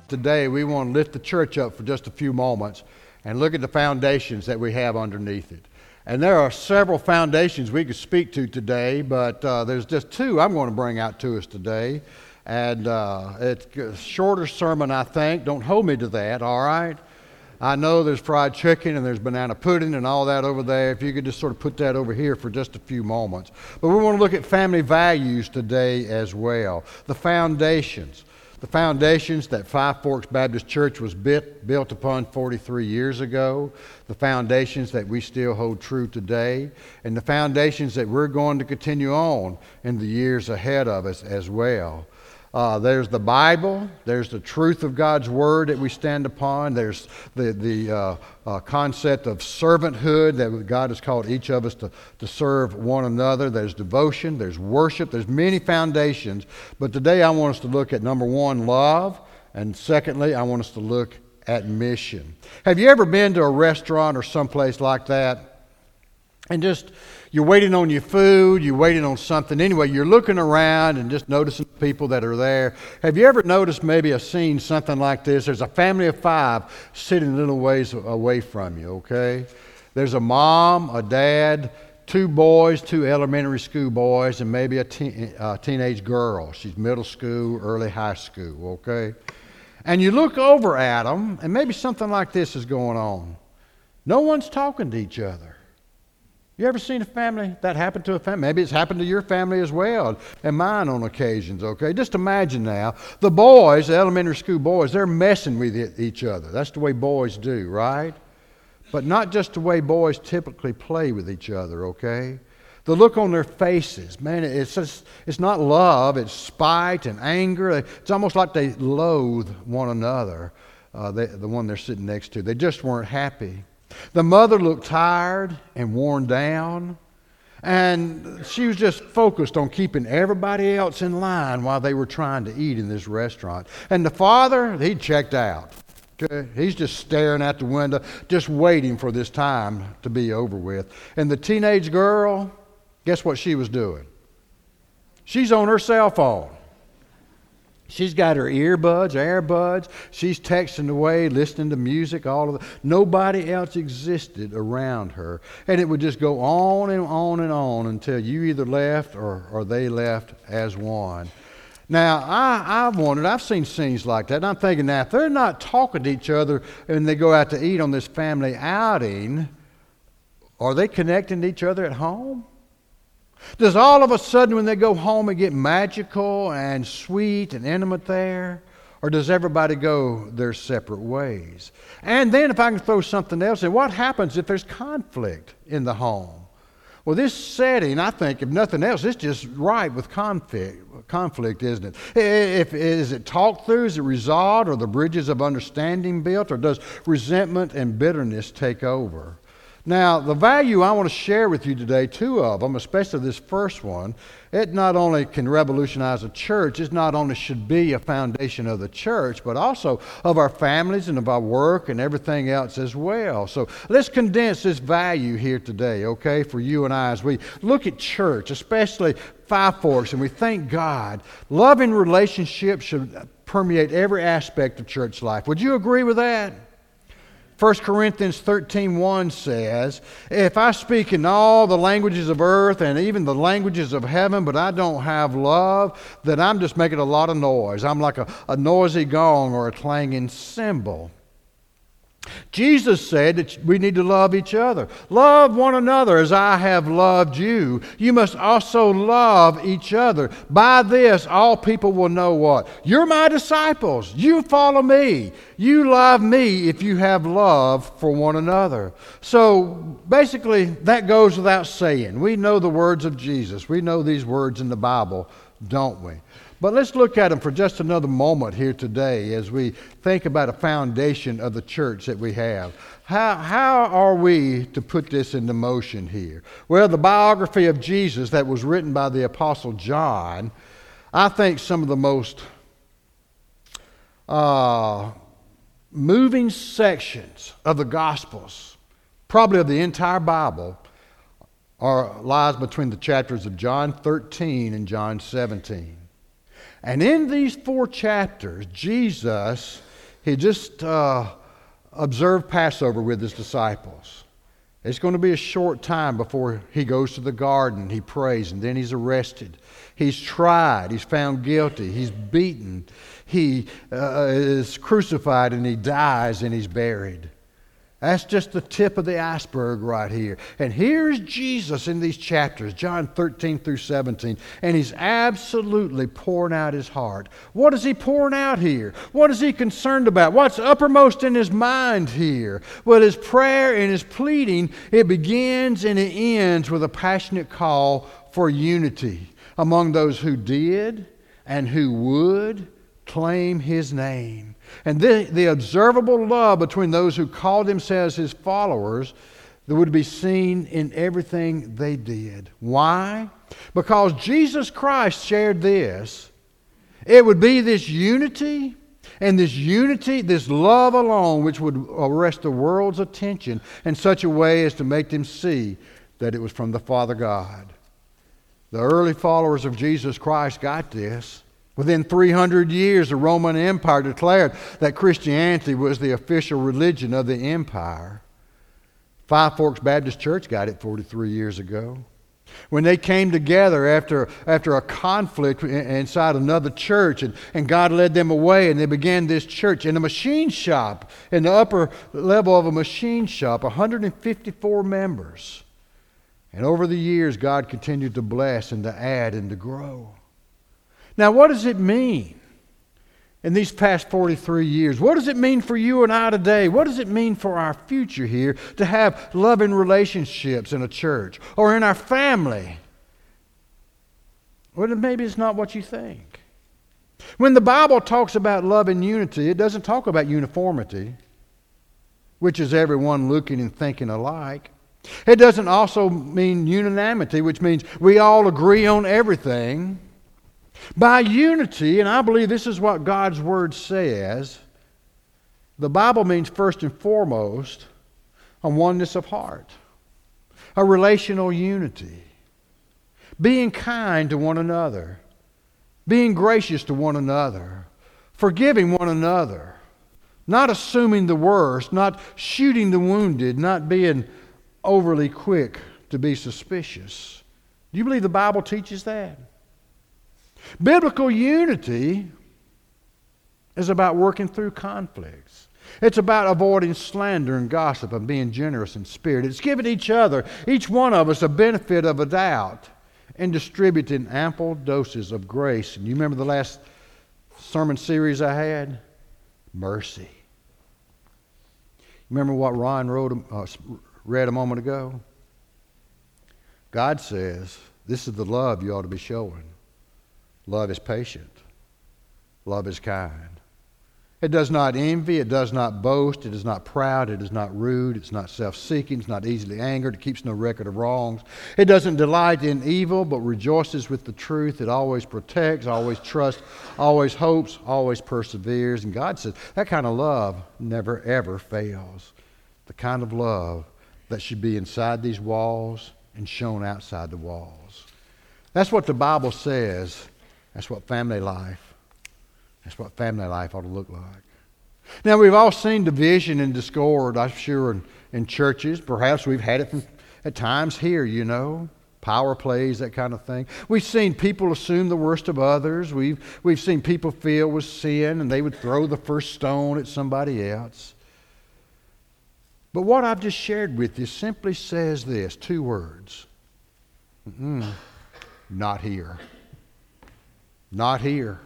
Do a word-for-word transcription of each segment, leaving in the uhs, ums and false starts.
Today we want to lift the church up for just a few moments and look at the foundations that we have underneath it. And there are several foundations we could speak to today, but uh, there's just two I'm going to bring out to us today. And uh, it's a shorter sermon, I think. Don't hold me to that, all right? I know there's fried chicken and there's banana pudding and all that over there. If you could just sort of put that over here for just a few moments. But we want to look at family values today as well. The foundations. The foundations that Five Forks Baptist Church was bit, built upon forty-three years ago. The foundations that we still hold true today. And the foundations that we're going to continue on in the years ahead of us as well. Uh, there's the Bible, there's the truth of God's Word that we stand upon, there's the, the uh, uh, concept of servanthood that God has called each of us to, to serve one another, there's devotion, there's worship, there's many foundations, but today I want us to look at number one, love, and secondly, I want us to look at mission. Have you ever been to a restaurant or someplace like that and just you're waiting on your food, you're waiting on something. Anyway, you're looking around and just noticing people that are there. Have you ever noticed maybe a scene, something like this? There's a family of five sitting a little ways away from you, okay? There's a mom, a dad, two boys, two elementary school boys, and maybe a teen, uh, teenage girl. She's middle school, early high school, okay? And you look over at them, and maybe something like this is going on. No one's talking to each other. You ever seen a family that happened to a family? Maybe it's happened to your family as well, and mine on occasions, okay? Just imagine now, the boys, the elementary school boys, they're messing with each other. That's the way boys do, right? But not just the way boys typically play with each other, okay? The look on their faces, man, it's just, it's not love, it's spite and anger. It's almost like they loathe one another, uh, they, the one they're sitting next to. They just weren't happy. The mother looked tired and worn down, and she was just focused on keeping everybody else in line while they were trying to eat in this restaurant. And the father, he checked out. Okay? He's just staring out the window, just waiting for this time to be over with. And the teenage girl, guess what she was doing? She's on her cell phone. She's got her earbuds, airbuds. She's texting away, listening to music, all of that. Nobody else existed around her. And it would just go on and on and on until you either left or, or they left as one. Now, I, I've wondered, I've seen scenes like that, and I'm thinking now, if they're not talking to each other and they go out to eat on this family outing, are they connecting to each other at home? Does all of a sudden when they go home it get magical and sweet and intimate there? Or does everybody go their separate ways? And then if I can throw something else in, what happens if there's conflict in the home? Well, this setting, I think, if nothing else, it's just right with conflict, conflict, isn't it? If, is it talked through? Is it resolved? Are the bridges of understanding built? Or does resentment and bitterness take over? Now, the value I want to share with you today, two of them, especially this first one, it not only can revolutionize a church, it not only should be a foundation of the church, but also of our families and of our work and everything else as well. So let's condense this value here today, okay, for you and I as we look at church, especially Five Forks, and we thank God. Loving relationships should permeate every aspect of church life. Would you agree with that? First Corinthians thirteen one says, if I speak in all the languages of earth and even the languages of heaven, but I don't have love, then I'm just making a lot of noise. I'm like a, a noisy gong or a clanging cymbal. Jesus said that we need to love each other. Love one another as I have loved you. You must also love each other. By this, all people will know what? You're my disciples. You follow me. You love me if you have love for one another. So basically, that goes without saying. We know the words of Jesus. We know these words in the Bible, don't we? But let's look at them for just another moment here today as we think about a foundation of the church that we have. How, how are we to put this into motion here? Well, the biography of Jesus that was written by the Apostle John, I think some of the most uh, moving sections of the Gospels, probably of the entire Bible, are lies between the chapters of John thirteen and John seventeen. And in these four chapters, Jesus he just uh, observed Passover with his disciples. It's going to be a short time before he goes to the garden, he prays, and then he's arrested. He's tried, he's found guilty, he's beaten, he uh, is crucified, and he dies, and he's buried. That's just the tip of the iceberg right here. And here's Jesus in these chapters, John thirteen through seventeen, and he's absolutely pouring out his heart. What is he pouring out here? What is he concerned about? What's uppermost in his mind here? Well, his prayer and his pleading, it begins and it ends with a passionate call for unity among those who did and who would claim his name. And the, the observable love between those who called themselves his followers that would be seen in everything they did. Why? Because Jesus Christ shared this. It would be this unity, and this unity, this love alone, which would arrest the world's attention in such a way as to make them see that it was from the Father God. The early followers of Jesus Christ got this. Within three hundred years, the Roman Empire declared that Christianity was the official religion of the empire. Five Forks Baptist Church got it forty-three years ago. When they came together after, after a conflict inside another church, and, and God led them away, and they began this church in a machine shop, in the upper level of a machine shop, one hundred fifty-four members. And over the years, God continued to bless and to add and to grow. Now, what does it mean in these past forty-three years? What does it mean for you and I today? What does it mean for our future here to have loving relationships in a church or in our family? Well, maybe it's not what you think. When the Bible talks about love and unity, it doesn't talk about uniformity, which is everyone looking and thinking alike. It doesn't also mean unanimity, which means we all agree on everything. By unity, and I believe this is what God's Word says, the Bible means first and foremost a oneness of heart, a relational unity, being kind to one another, being gracious to one another, forgiving one another, not assuming the worst, not shooting the wounded, not being overly quick to be suspicious. Do you believe the Bible teaches that? Biblical unity is about working through conflicts. It's about avoiding slander and gossip and being generous in spirit. It's giving each other, each one of us, a benefit of a doubt and distributing ample doses of grace. And you remember the last sermon series I had? Mercy. Remember what Ron wrote, uh, read a moment ago? God says, this is the love you ought to be showing. Love is patient. Love is kind. It does not envy. It does not boast. It is not proud. It is not rude. It's not self-seeking. It's not easily angered. It keeps no record of wrongs. It doesn't delight in evil, but rejoices with the truth. It always protects, always trusts, always hopes, always perseveres. And God says that kind of love never, ever fails. The kind of love that should be inside these walls and shown outside the walls. That's what the Bible says. That's what family life, that's what family life ought to look like. Now, we've all seen division and discord, I'm sure, in, in churches. Perhaps we've had it from, at times here, you know, power plays, that kind of thing. We've seen people assume the worst of others. We've, we've seen people filled with sin, and they would throw the first stone at somebody else. But what I've just shared with you simply says this, two words. Mm-mm, not here. Not here.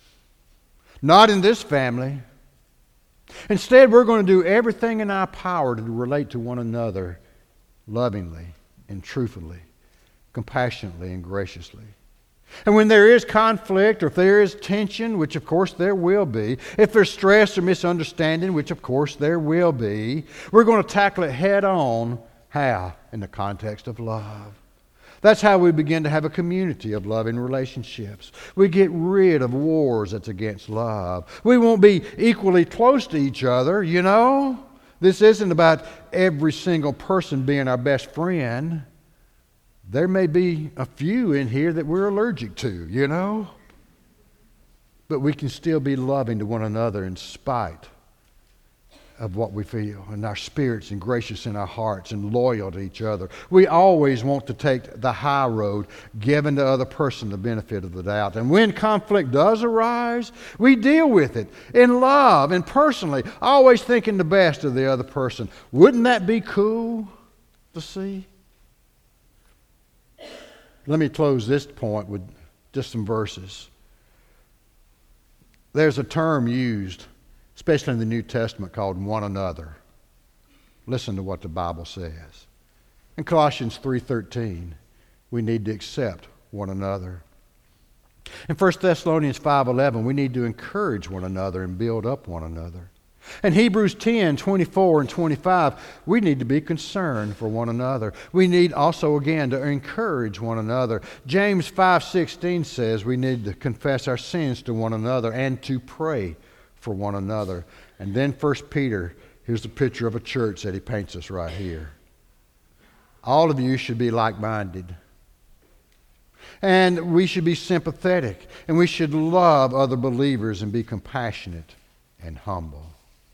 Not in this family. Instead, we're going to do everything in our power to relate to one another lovingly and truthfully, compassionately and graciously. And when there is conflict, or if there is tension, which of course there will be, if there's stress or misunderstanding, which of course there will be, we're going to tackle it head on. How? In the context of love. That's how we begin to have a community of loving relationships. We get rid of wars that's against love. We won't be equally close to each other, you know. This isn't about every single person being our best friend. There may be a few in here that we're allergic to, you know. But we can still be loving to one another in spite of what we feel, and our spirits, and gracious in our hearts, and loyal to each other. We always want to take the high road, giving the other person the benefit of the doubt. And when conflict does arise, we deal with it in love and personally, always thinking the best of the other person. Wouldn't that be cool to see? Let me close this point with just some verses. There's a term used, especially in the New Testament, called one another. Listen to what the Bible says. In Colossians three thirteen, we need to accept one another. In First Thessalonians five eleven, we need to encourage one another and build up one another. In Hebrews ten twenty-four and twenty-five, we need to be concerned for one another. We need also, again, to encourage one another. James five sixteen says we need to confess our sins to one another and to pray for one another. And then First Peter, here's the picture of a church that he paints us right here. All of you should be like-minded. And we should be sympathetic. And we should love other believers and be compassionate and humble.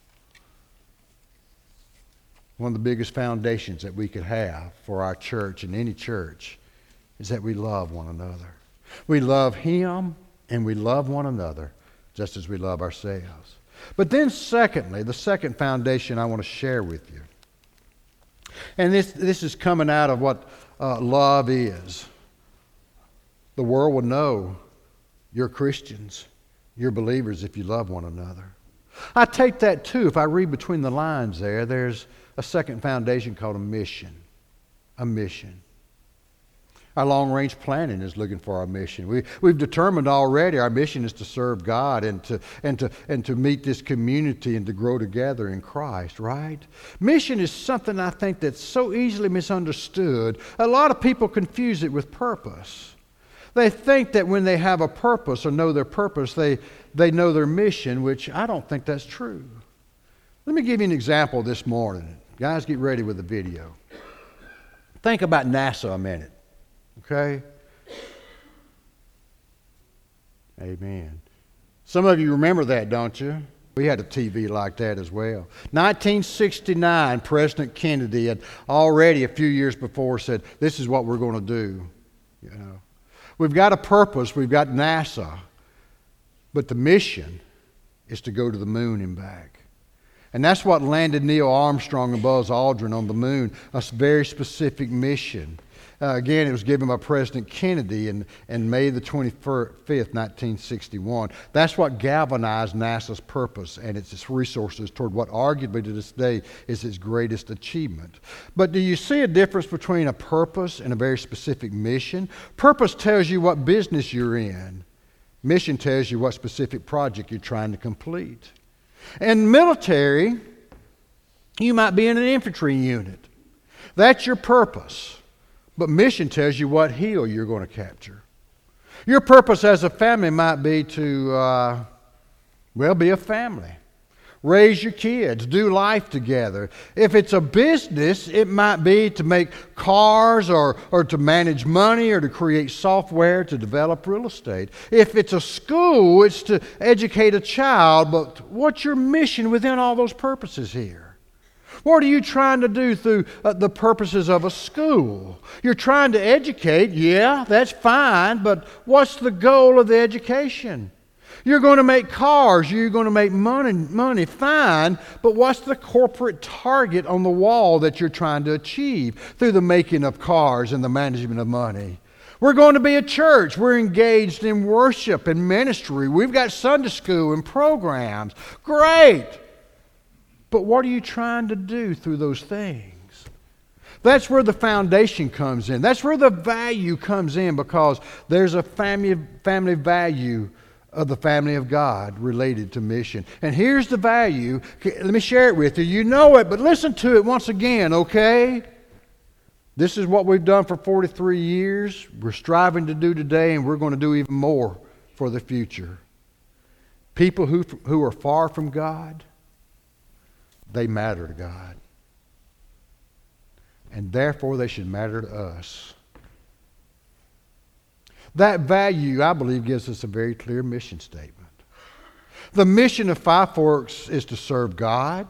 One of the biggest foundations that we could have for our church and any church is that we love one another. We love Him and we love one another just as we love ourselves. But then secondly, the second foundation I want to share with you. And this, this is coming out of what uh, love is. The world will know you're Christians, you're believers if you love one another. I take that too. If I read between the lines there, there's a second foundation called a mission. A mission. Our long-range planning is looking for our mission. We, we've determined already our mission is to serve God and to, and, to, and to meet this community and to grow together in Christ, right? Mission is something I think that's so easily misunderstood. A lot of people confuse it with purpose. They think that when they have a purpose or know their purpose, they, they know their mission, which I don't think that's true. Let me give you an example this morning. Guys, get ready with the video. Think about NASA a minute, okay? Amen. Some of you remember that, don't you? We had a T V like that as well. nineteen sixty-nine, President Kennedy had already a few years before said, this is what we're going to do. You know, we've got a purpose, we've got NASA, but the mission is to go to the moon and back. And that's what landed Neil Armstrong and Buzz Aldrin on the moon, a very specific mission. Uh, again, it was given by President Kennedy in, in May the twenty-fifth, nineteen sixty-one. That's what galvanized NASA's purpose and its resources toward what arguably to this day is its greatest achievement. But do you see a difference between a purpose and a very specific mission? Purpose tells you what business you're in. Mission tells you what specific project you're trying to complete. In military, you might be in an infantry unit. That's your purpose. But mission tells you what hill you're going to capture. Your purpose as a family might be to, uh, well, be a family. Raise your kids, do life together. If it's a business, it might be to make cars or, or to manage money or to create software to develop real estate. If it's a school, it's to educate a child. But what's your mission within all those purposes here? What are you trying to do through uh, the purposes of a school? You're trying to educate, yeah, that's fine, but what's the goal of the education? You're going to make cars, you're going to make money, money, fine, but what's the corporate target on the wall that you're trying to achieve through the making of cars and the management of money? We're going to be a church. We're engaged in worship and ministry. We've got Sunday school and programs. Great. But what are you trying to do through those things? That's where the foundation comes in. That's where the value comes in, because there's a family, family value of the family of God related to mission. And here's the value. Let me share it with you. You know it, but listen to it once again, okay? This is what we've done for forty-three years. We're striving to do today, and we're going to do even more for the future. People who, who are far from God, they matter to God. And therefore, they should matter to us. That value, I believe, gives us a very clear mission statement. The mission of Five Forks is to serve God,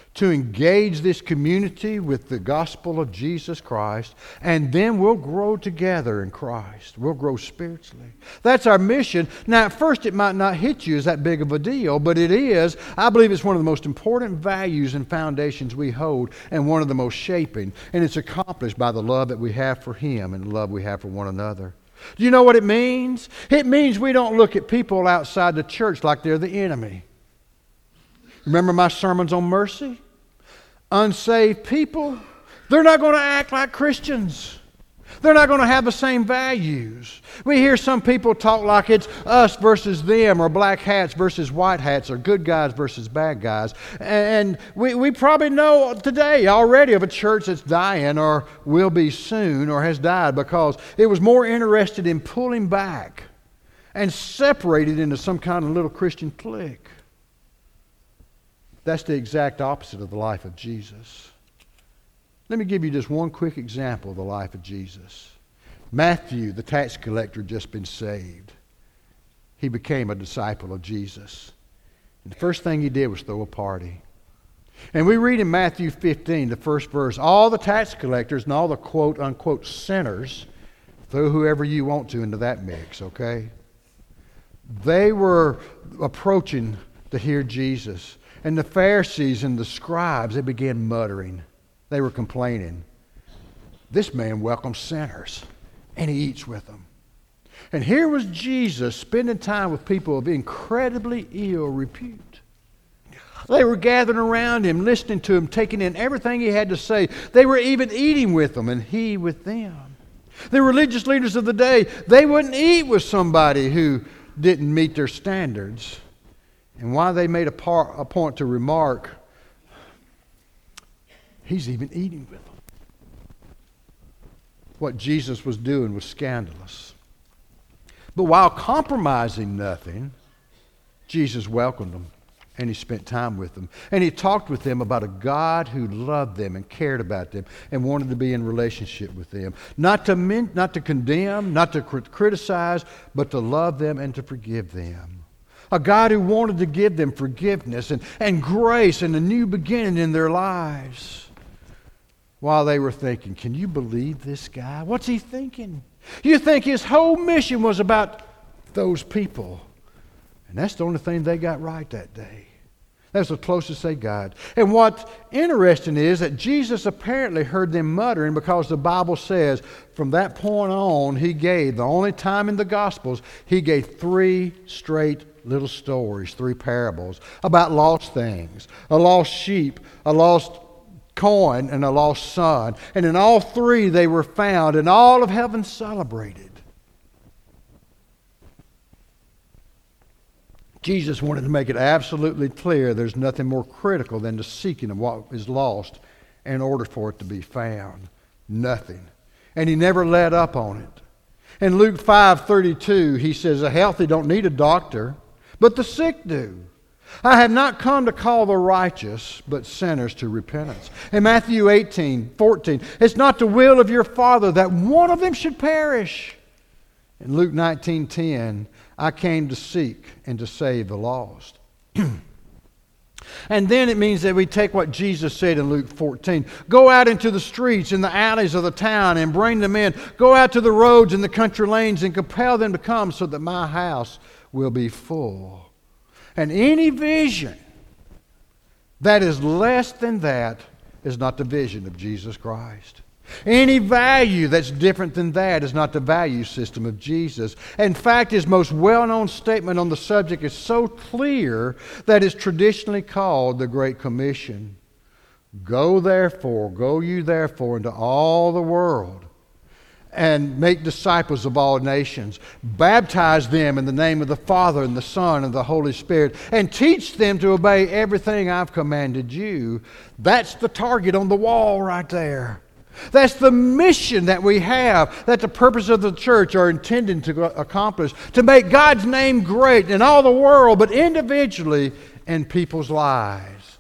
to engage this community with the gospel of Jesus Christ, and then we'll grow together in Christ. We'll grow spiritually. That's our mission. Now, at first it might not hit you as that big of a deal, but it is. I believe it's one of the most important values and foundations we hold, and one of the most shaping. And it's accomplished by the love that we have for Him and the love we have for one another. Do you know what it means? It means we don't look at people outside the church like they're the enemy. Remember my sermons on mercy? Unsaved people, they're not going to act like Christians. They're not going to have the same values. We hear some people talk like it's us versus them, or black hats versus white hats, or good guys versus bad guys. And we, we probably know today already of a church that's dying, or will be soon, or has died because it was more interested in pulling back and separated into some kind of little Christian clique. That's the exact opposite of the life of Jesus. Let me give you just one quick example of the life of Jesus. Matthew, the tax collector, had just been saved. He became a disciple of Jesus. And the first thing he did was throw a party. And we read in Matthew fifteen, the first verse, all the tax collectors and all the quote-unquote sinners, throw whoever you want to into that mix, okay? They were approaching to hear Jesus. And the Pharisees and the scribes, they began muttering. They were complaining. This man welcomes sinners, and he eats with them. And here was Jesus spending time with people of incredibly ill repute. They were gathering around him, listening to him, taking in everything he had to say. They were even eating with them, and he with them. The religious leaders of the day, they wouldn't eat with somebody who didn't meet their standards. And why they made a, par, a point to remark, he's even eating with them. What Jesus was doing was scandalous. But while compromising nothing, Jesus welcomed them, and he spent time with them. And he talked with them about a God who loved them and cared about them and wanted to be in relationship with them. Not to, men, not to condemn, not to criticize, but to love them and to forgive them. A God who wanted to give them forgiveness and, and grace and a new beginning in their lives. While they were thinking, can you believe this guy? What's he thinking? You think his whole mission was about those people. And that's the only thing they got right that day. That's the closest they got. And what's interesting is that Jesus apparently heard them muttering, because the Bible says from that point on, he gave, the only time in the Gospels, he gave three straight little stories, three parables about lost things, a lost sheep, a lost coin, and a lost son. And in all three they were found, and all of heaven celebrated. Jesus wanted to make it absolutely clear there's nothing more critical than the seeking of what is lost in order for it to be found. Nothing. And he never let up on it. In Luke five thirty-two, he says, the healthy don't need a doctor, but the sick do. I have not come to call the righteous, but sinners to repentance. In Matthew eighteen fourteen, it's not the will of your Father that one of them should perish. In Luke nineteen ten, I came to seek and to save the lost. And then it means that we take what Jesus said in Luke fourteen. Go out into the streets and the alleys of the town and bring them in. Go out to the roads and the country lanes and compel them to come so that my house will be full. And any vision that is less than that is not the vision of Jesus Christ. Any value that's different than that is not the value system of Jesus. In fact, his most well-known statement on the subject is so clear that it's traditionally called the Great Commission. Go therefore, go you therefore into all the world and make disciples of all nations. Baptize them in the name of the Father and the Son and the Holy Spirit, and teach them to obey everything I've commanded you. That's the target on the wall right there. That's the mission that we have, that the purpose of the church are intended to accomplish, to make God's name great in all the world, but individually in people's lives.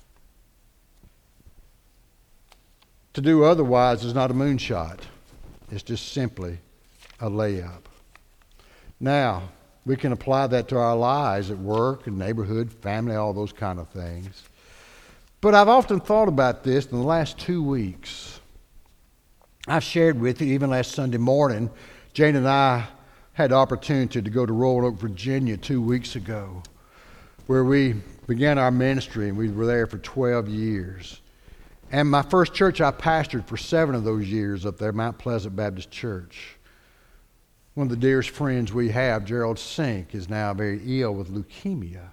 To do otherwise is not a moonshot. It's just simply a layup. Now, we can apply that to our lives at work, and neighborhood, family, all those kind of things. But I've often thought about this in the last two weeks. I've shared with you, even last Sunday morning, Jane and I had the opportunity to go to Royal Oak, Virginia two weeks ago, where we began our ministry, and we were there for twelve years. And my first church I pastored for seven of those years up there, Mount Pleasant Baptist Church. One of the dearest friends we have, Gerald Sink, is now very ill with leukemia.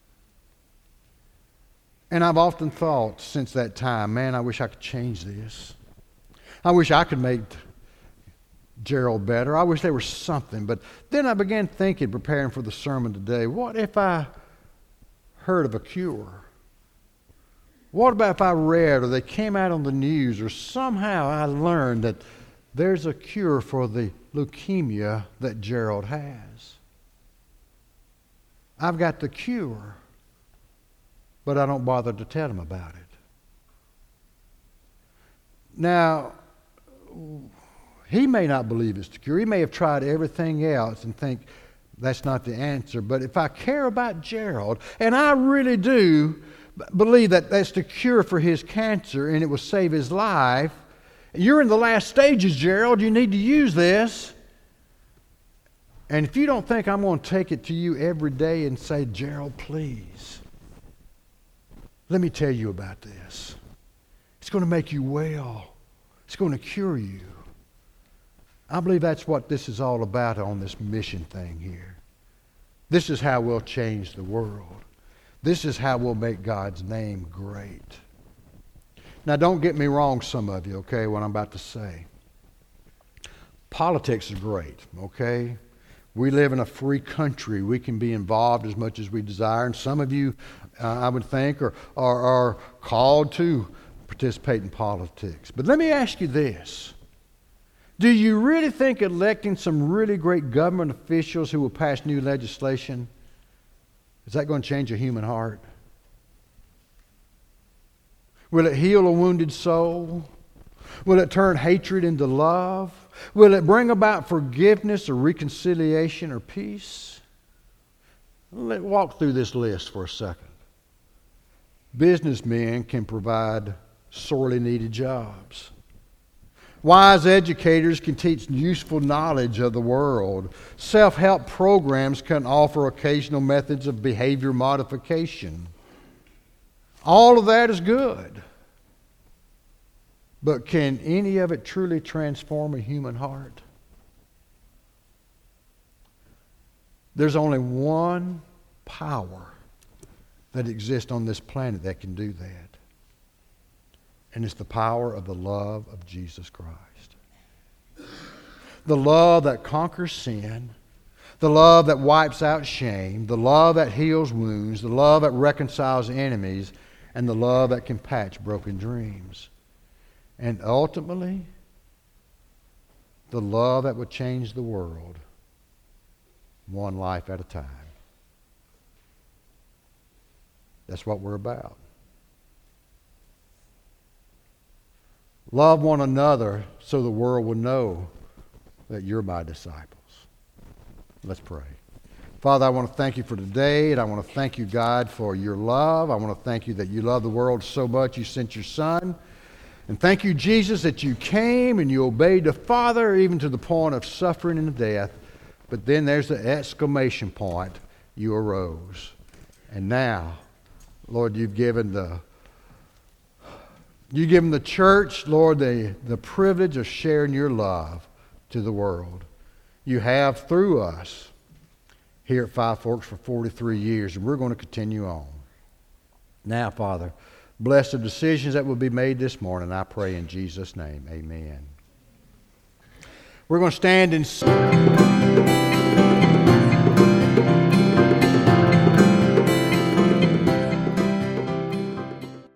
And I've often thought since that time, man, I wish I could change this. I wish I could make Gerald better. I wish there was something. But then I began thinking, preparing for the sermon today, what if I heard of a cure? What about if I read or they came out on the news or somehow I learned that there's a cure for the leukemia that Gerald has? I've got the cure, but I don't bother to tell him about it. Now, he may not believe it's the cure. He may have tried everything else and think that's not the answer. But if I care about Gerald, and I really do believe that that's the cure for his cancer and it will save his life, you're in the last stages, Gerald. You need to use this. And if you don't think I'm going to take it to you every day and say, Gerald, please, let me tell you about this. It's going to make you well. It's going to cure you. I believe that's what this is all about on this mission thing here. This is how we'll change the world. This is how we'll make God's name great. Now, don't get me wrong, some of you, okay, what I'm about to say. Politics is great, okay? We live in a free country. We can be involved as much as we desire. And some of you, uh, I would think, are, are, are called to participate in politics. But let me ask you this. Do you really think electing some really great government officials who will pass new legislation, is that going to change a human heart? Will it heal a wounded soul? Will it turn hatred into love? Will it bring about forgiveness or reconciliation or peace? Let's walk through this list for a second. Businessmen can provide sorely needed jobs. Wise educators can teach useful knowledge of the world. Self-help programs can offer occasional methods of behavior modification. All of that is good. But can any of it truly transform a human heart? There's only one power that exists on this planet that can do that. And it's the power of the love of Jesus Christ. The love that conquers sin, the love that wipes out shame, the love that heals wounds, the love that reconciles enemies, and the love that can patch broken dreams. And ultimately, the love that would change the world one life at a time. That's what we're about. Love one another so the world will know that you're my disciples. Let's pray. Father, I want to thank you for today, and I want to thank you, God, for your love. I want to thank you that you love the world so much you sent your Son. And thank you, Jesus, that you came and you obeyed the Father even to the point of suffering and death. But then there's the exclamation point. You arose. And now, Lord, you've given the you've given the church, Lord, the, the privilege of sharing your love to the world. You have through us here at Five Forks for forty-three years, and we're going to continue on. Now, Father, bless the decisions that will be made this morning. I pray in Jesus' name. Amen. We're going to stand and